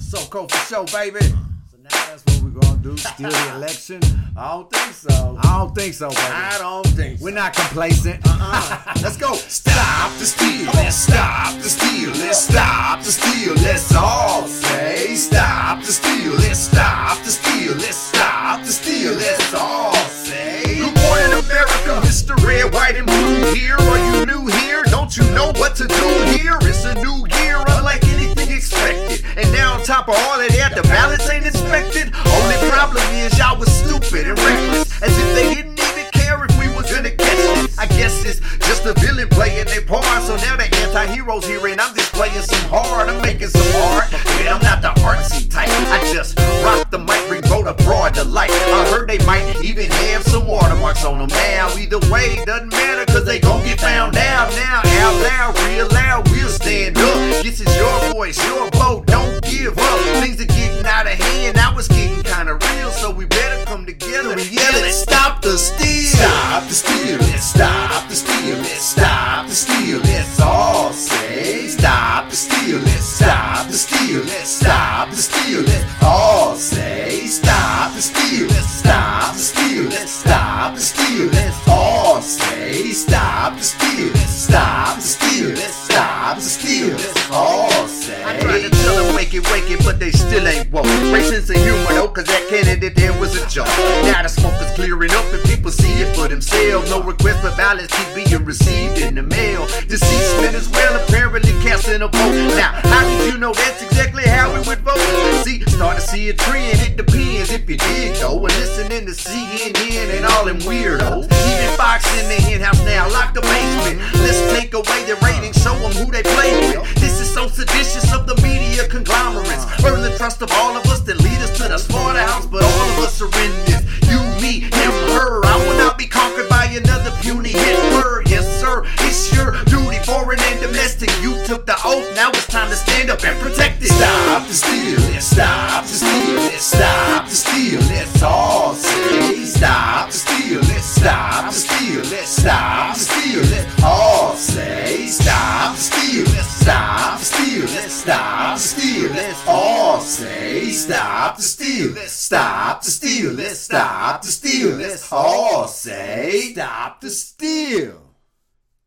So cold for show, baby. So now that's what we're gonna do. Steal the election? I don't think so. I don't think so, baby. I don't think so. We're not complacent. Let's go. Stop the steal. Let's stop the steal. Let's stop the steal. Let's all say stop the steal. Let's stop the steal. Let's stop the steal. Let's all say. Good morning, America. Mr. Red, White, and Blue here. Are you new here? Don't you know what to do here? It's a new year, unlike anything expected. And now on top of all of that, the ballots ain't inspected. Only problem is y'all was stupid and reckless, as if they didn't even care if we was gonna catch it. I guess it's just a villain playing their part. So now the anti-heroes here and I'm just playing some hard. I'm making some art. Yeah, I'm not the artsy type. I just rock the mic, bring vote abroad to light. I heard they might even have some watermarks on them. Now either way, doesn't matter, cause they gon' get found out now. Out loud, real loud, we'll stand up. This is your voice, your vote, don't give up. Things are getting out of hand, now it's getting kinda real. So we better come together and yell it. Stop the steal. Stop the steal. Let's stop the steal. Let's stop the steal. Let's all say stop the steal. Let's stop the steal. Let's stop the steal. Let's all say stop the steal. Let's stop the steal. Let's stop the steal. Let's all say stop the steal. Let's stop the steal. Let's stop the steal. Let's all say. I tried to tell them wake it, but they still ain't woke. Racism and humor though, cause that candidate there was a joke. Now the smoke is clearing up and people see it for themselves. No request for ballots keep being received in the mail. Deceased men as well apparently casting a vote. Now, how did you know that's exactly how we would vote? See, start to see a trend, it depends if you dig though. And listening to CNN and all them weirdos. Even Fox in the hen house now, lock the basement. Let's take away the ratings, show them who they play with. This is so seditious of the media conglomerates. Earn the trust of all of us that lead us to the slaughterhouse. But all of us are in this. You, me, him, her. I will not be conquered by another puny hit word. Yes, sir, it's your duty, foreign and domestic. You took the oath, now it's time to stand up and protect it. Stop the steal, let's stop the steal, let's stop the steal. Let's all say stop the steal, let's stop the steal, let's stop the steal. Let's all say stop the steal, let's stop the steal, let's stop the steal. Let's all say stop the steal, let's stop the steal, let's stop the steal. Let's all say stop the steal.